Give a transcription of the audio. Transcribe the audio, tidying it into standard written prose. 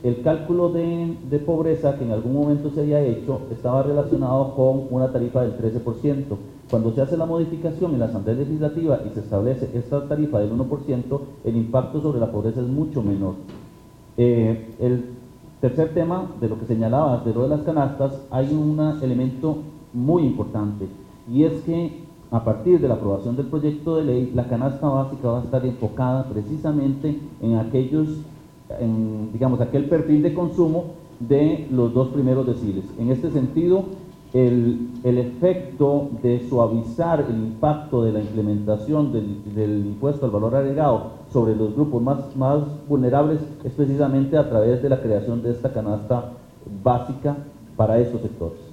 el cálculo de pobreza que en algún momento se había hecho estaba relacionado con una tarifa del 13%. Cuando se hace la modificación en la Asamblea Legislativa y se establece esta tarifa del 1%, el impacto sobre la pobreza es mucho menor. El tercer tema, de lo que señalabas, de lo de las canastas, hay un elemento muy importante, y es que a partir de la aprobación del proyecto de ley, la canasta básica va a estar enfocada precisamente en aquel perfil de consumo de los 2 primeros deciles. En este sentido, el efecto de suavizar el impacto de la implementación del impuesto al valor agregado sobre los grupos más vulnerables es precisamente a través de la creación de esta canasta básica para estos sectores.